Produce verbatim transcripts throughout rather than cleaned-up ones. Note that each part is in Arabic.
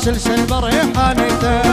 شلشل بريحانيته.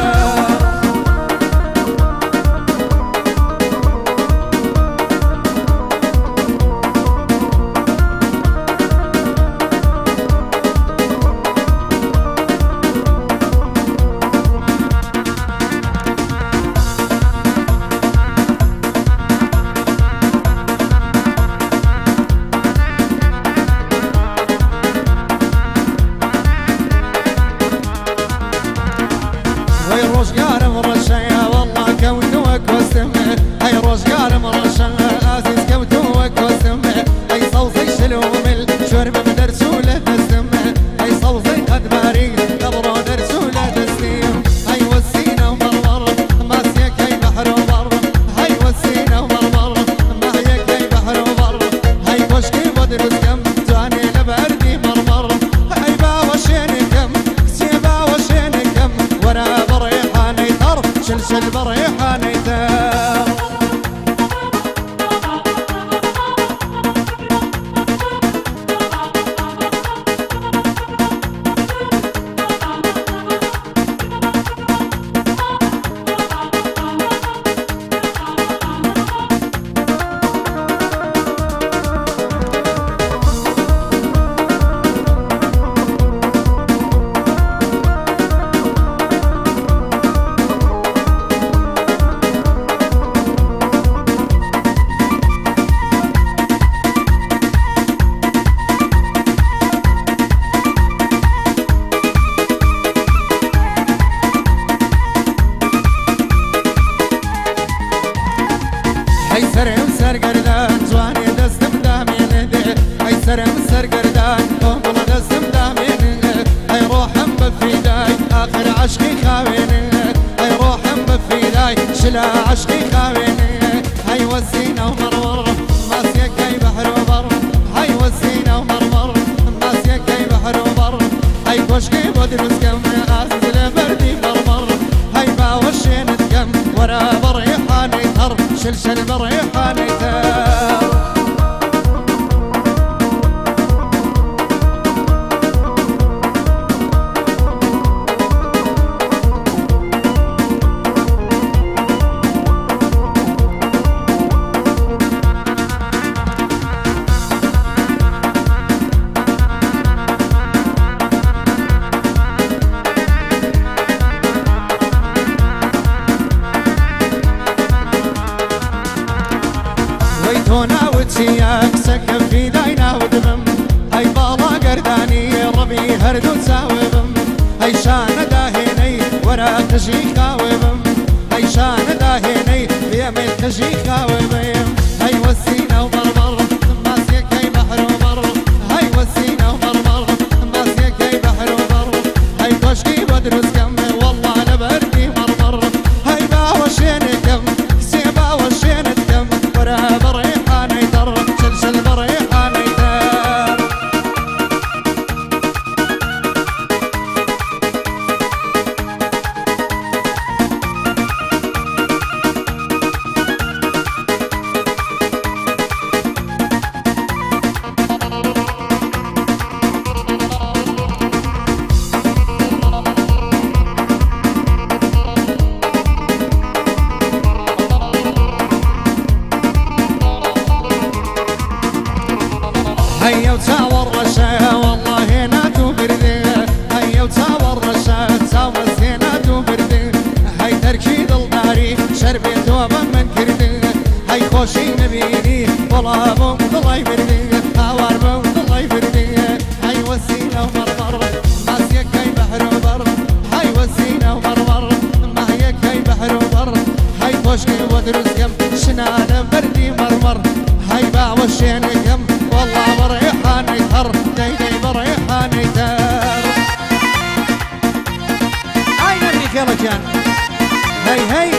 شلشل بريحانيته. شلا عشقي خاويني هاي وزينا ومرمر ماسيك هاي بحر وبر هاي وزينا ومرمر ماسيك هاي بحر وبر هاي كشكي بدرس كم عزيز لبردي مرمر هاي ما وشينت كم ورا بريحاني تر شلشل بريحاني تر. هنا وتسياك سكب في داينا ودمم هاي بالا قرداني ربي هرد وتساوبم هاي شان داهيني ورا تجي خاوبم هاي شان داهيني بيمي تجي خاوبم هاي وسينا ومرمر ماسيك هاي بحر وبر هاي وسينا ومرمر ماسيك هاي بحر وبر هاي كشكي بدرس كم والله لبردي مرمر هاي با وشيني كم سيبا وشيني كم ورا بري شلشل بريحانيته. هيا وتساور رشا والله ناتو بردي هيا وتساور رشا تساور زيناتو بردي هاي تركيد الداري شربي دوبا من كردي هاي خوشي نبيني والله بوم ضلي بردي هاوار بوم ضلي بردي هاي وسينا ومرمر ماسيك هاي بحر وبر هاي وسينا ومرمر ماهيك هاي بحر وبر هاي خوشي ودرس كم شنانه بردي مرمر هاي باع وشيني كم والله بريحاني تر داي داي بريحاني تر. هاي نبيك يا رجال هاي هاي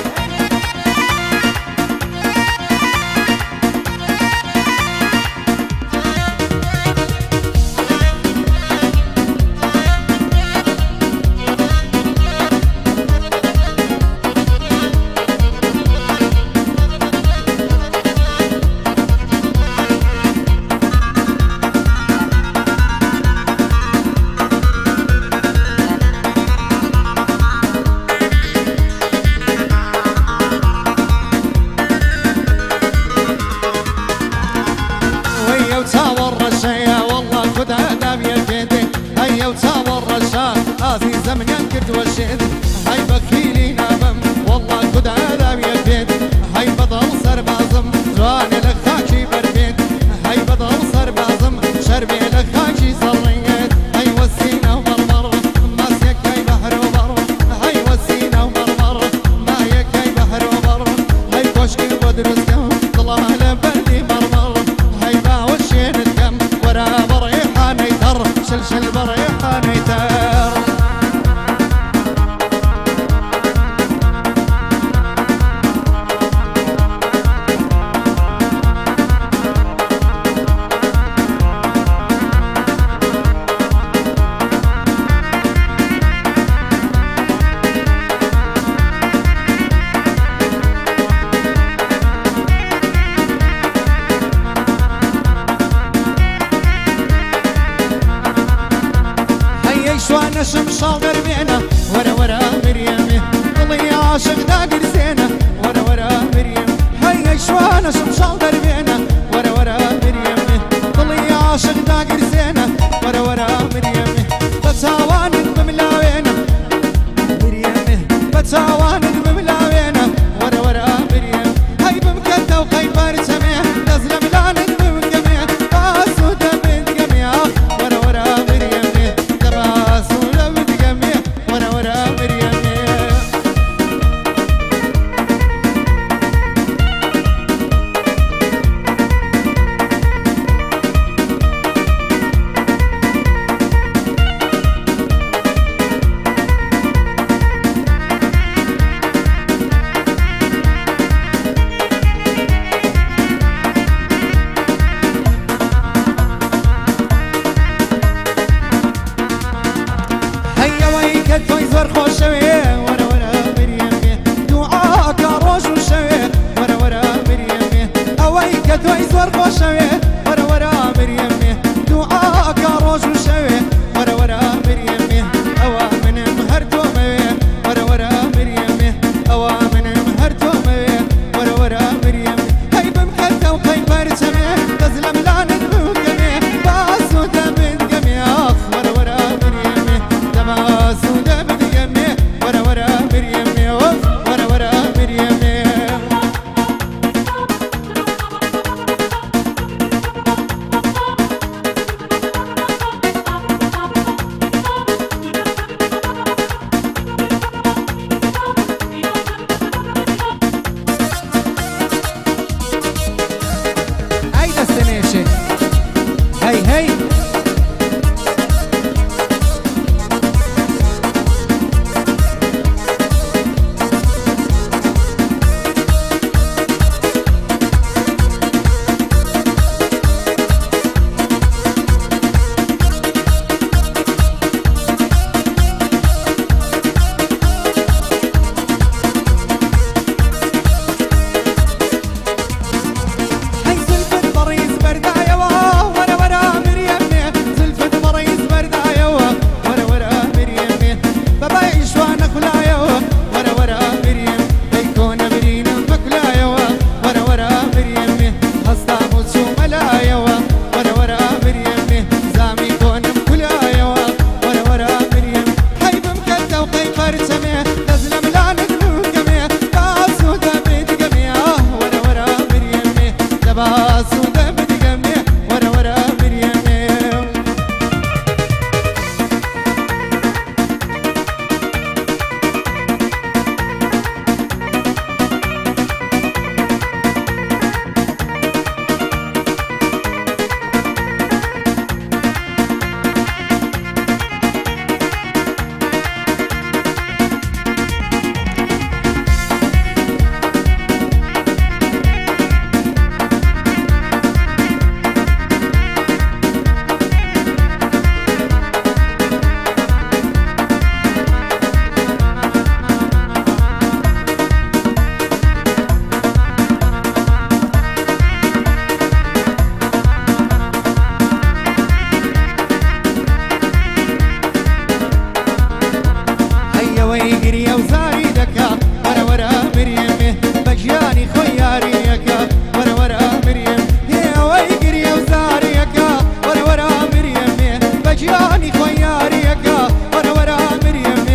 زمنان كرد وشيد هاي بخيلي نامم والله كد عذاب يفيد هاي بضل سر بازم جواني لخاكي بربيد هاي بضل سر بازم شربي لخاكي صريد هاي وسينا ومرمر ما سيكاي بحر وبر هاي وسينا ومرمر ما يكاي بحر وبر هاي كشكي ودرسكم طلع لبردي مرمر هاي باوشين الكم ورا بريحاني تر شلشل بريحاني تر شوانا شمشال دربينا ورا ورا مريم ضلي عاشق داقر زينة ورا ورا مريم هيا شوانا شمشال دربينا ورا ورا مريم ضلي عاشق داقر زينة ورا ورا مريم بتاوان بملاوينا مريم بتاوان بملاوينا ورا ورا مريم هاي بمكتة وخيبر سميح نزل ملان بمقميح باسو دبن قميح ورا ورا مريم توي زور خوشوي ورا ورا مريم دعاك روج وشوي ورا ورا مريم اويك توي زور خوشوي ورا ورا مريم دعاك روج وشوي ورا ورا مريم اوا من مهرتو موي ورا ورا مريم اوا من مهرتو موي ورا ورا مريم هاي بمكتة وخيبر سمي تزلم لان بوقمي باسو دبن قمي اخ ورا ورا مريم تباسو ورا ورا مريم ورا ورا مريم هاي دستنيشن هاي هاي جاني خوياري يا ورا ورا مريم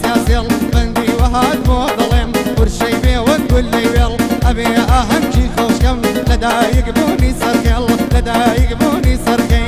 ياسل بندي وهاد مو ظلم ورشي بي وكل ليل أبي أهمجي خوشكم لدا يقبوني سركل لدا يقبوني سركل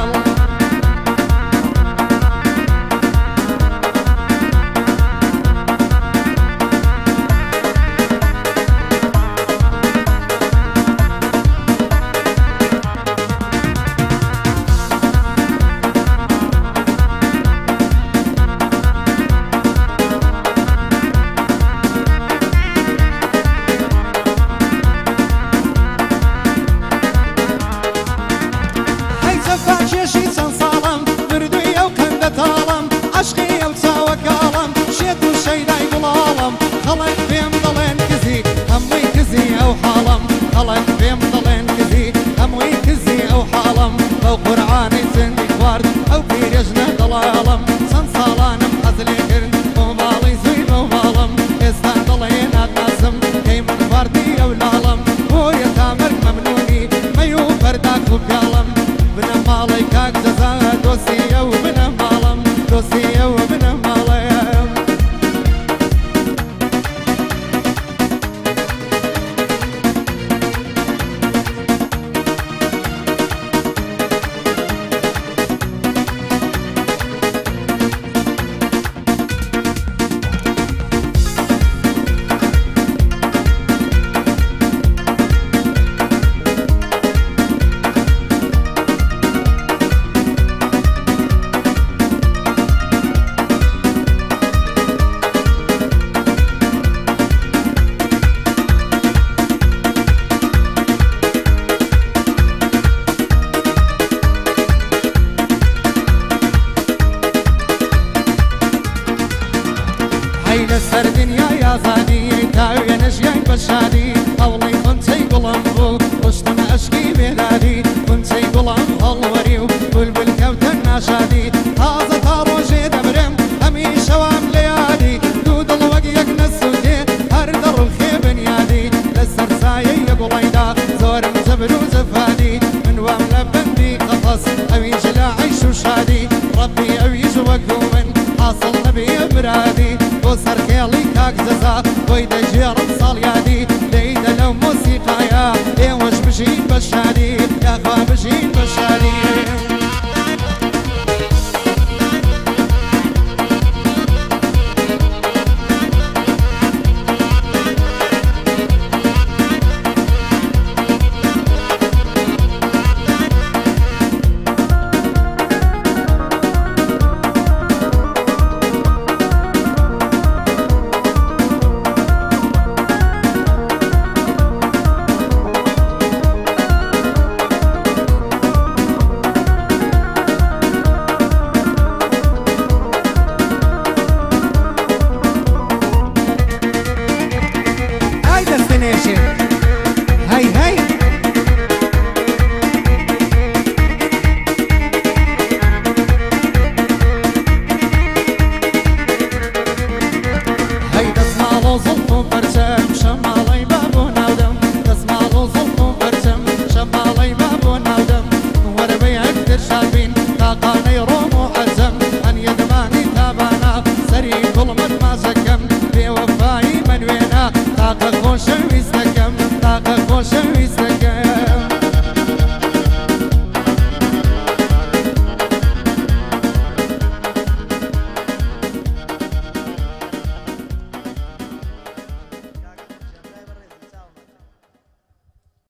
لسر دنیا یازادی تاوی نشیای بشادی هولی کنتی گلم بو رشتم عشقی میلادی کنتی گلم هلوری و بلبل کوتن نشادی تازه تا روزی دبرم همیشه وام لیادی دو دل وقت یک نسوتی هر در خیب نیادی لسر سایه یقلیدا زورم زبر و زفادی من وام لبندی قفص اویج لا عيش وشادي ربي اویج وقومن حاصل نبي برادي وسر كيلي كاك ززا ويدا جيرم صاليادي ليدا لو موسيقايا اي وش بجين بشادي يا خوا بجين بشادي هاي هاي هاي دسمالو زلطو برشم شمالي بابو نودم دسمالو زلطو برشم شمالي بابو نودم وربي اكتر شابين طاقاني رومو حزم ان يدماني تابانا سري كل مد ما زكم بوفاي من وينا طاقة خوشم يستكم طاقة خوشم